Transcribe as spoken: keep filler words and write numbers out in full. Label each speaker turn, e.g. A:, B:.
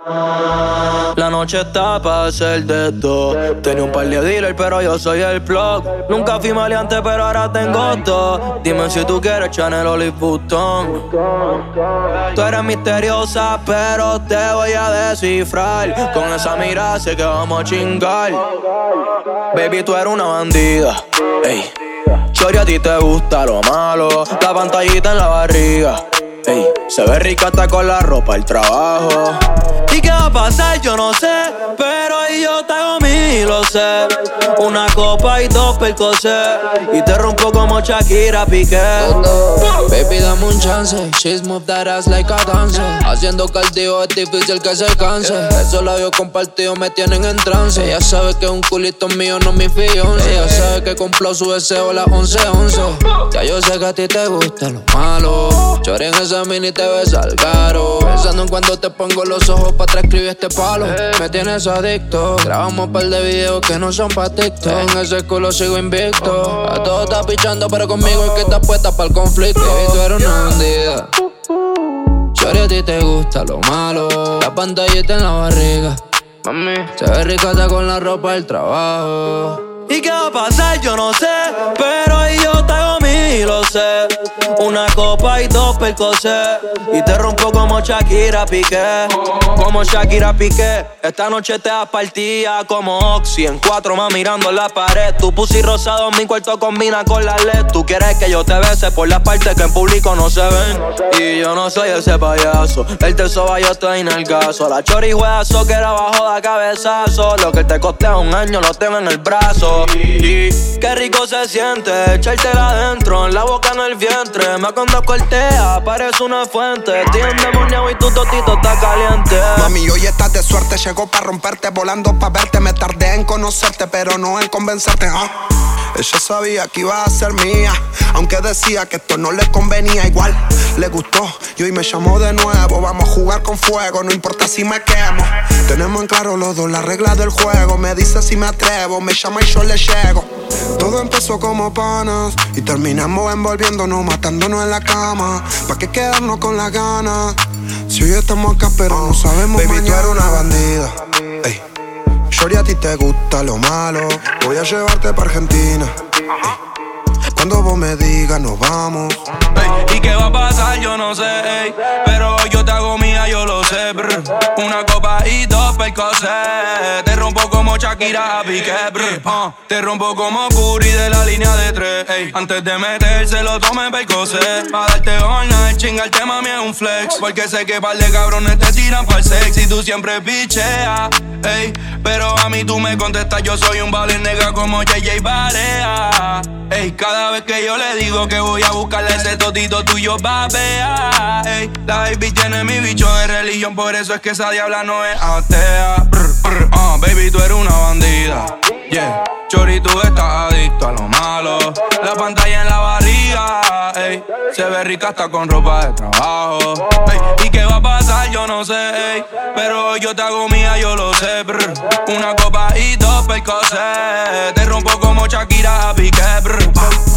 A: La noche está para hacer de todo. Tenía un par de dealers, pero yo soy el plug. Nunca fui maleante, pero ahora tengo todo. Dime si tú quieres Chanel o Louis Vuitton. Tú eres misteriosa, pero te voy a descifrar. Con esa mirada sé que vamos a chingar. Baby, tú eres una bandida. Ey. Shorty, a ti te gusta lo malo. La pantallita en la barriga. Ey. Se ve rica hasta con la ropa, el trabajo. ¿Y qué va a pasar? Yo no sé, pero ahí yo te hago mí, lo sé. Una copa y dos percocet, y te rompo como Shakira Piqué.
B: Baby, dame un chance. She's move that ass like a dancer. Haciendo cardio es difícil que se canse. Esos labios compartidos me tienen en trance. Ella sabe que un culito mío no es mi fiance. Ella sabe que cumplo su deseo a las once once. Ya yo sé que a ti te gusta lo malo. Choré en esa mini te ves al caro. Pensando en cuando te pongo los ojos pa' atrás escribí este palo. Me tienes adicto. Grabamos un par de videos que no son pa' TikTok. En ese culo sigo invicto. A todos estás pichando, pero conmigo es que estás puesta para el conflicto. Baby, tú eres una bandida. Shorty, a ti te gusta lo malo. La pantallita en la barriga. Mami, se ve rica hasta con la ropa del trabajo.
A: ¿Y qué va a pasar? Yo no sé, pero ahí yo te hago mí, lo sé. Una copa y dos percocet, y te rompo como Shakira Piqué. Como Shakira Piqué. Esta noche te das partida como Oxy. En cuatro más mirando en la pared. Tu pussy rosado en mi cuarto combina con la L E D. Tú quieres que yo te bese por las partes que en público no se ven. Y yo no soy ese payaso. El te soba, yo estoy en el gaso. La chori juega soccer abajo de cabezazo. Lo que te costea un año lo tengo en el brazo. Y qué rico se siente echártela adentro, en la boca, en el vientre. Me cuando cortea, parece una fuente. Estoy endemoniado y tu totito está caliente.
C: Mami, hoy estás de suerte, llegó pa' romperte. Volando pa' verte, me tardé en conocerte, pero no en convencerte, ¿ah? Ella sabía que iba a ser mía, aunque decía que esto no le convenía. Igual le gustó y hoy me llamó de nuevo. Vamos a jugar con fuego, no importa si me quemo. Tenemos en claro los dos las reglas del juego. Me dice si me atrevo, me llama y yo le llego. Todo empezó como panas y terminamos envolviéndonos, matándonos en la cama. ¿Pa' qué quedarnos con las ganas? Si hoy estamos acá pero no sabemos Baby, mañana. Tú eres una bandida. Ey. Shorty, a ti te gusta lo malo. Voy a llevarte pa' Argentina. Ey. Cuando vos me digas nos vamos.
A: Ey, ¿y qué va a pasar? Yo no sé, ey. Pero yo te hago mía, yo lo sé. Brr. Una copa y dos percocet. Te rompo como Shakira Piqué. Uh. Te rompo como Curry de la línea de tres. Ey. Antes de meterse lo tome percocet. Pa' darte all night, chingarte mami es un flex. Porque sé que par de cabrones te tiran pa'l sex y tú siempre picheas. Ey. Pero a mí tú me contestas, yo soy un vale nega como J J Barea. Ey. Cada vez que yo le digo que voy a buscarle ese totito tuyo babea. Ey. La baby tiene mi bicho de religión, por eso es que esa diabla no es atea. Brr, brr, uh, baby, tú eres una bandida. Yeah. Chori, tú estás adicto a lo malo. La pantalla en la barriga, ey. Se ve rica hasta con ropa de trabajo, ey. ¿Y qué va a pasar? Yo no sé, ey. Pero yo te hago mía, yo lo sé, brr. Una copa y dos percocet. Te rompo como Shakira Piqué, brr.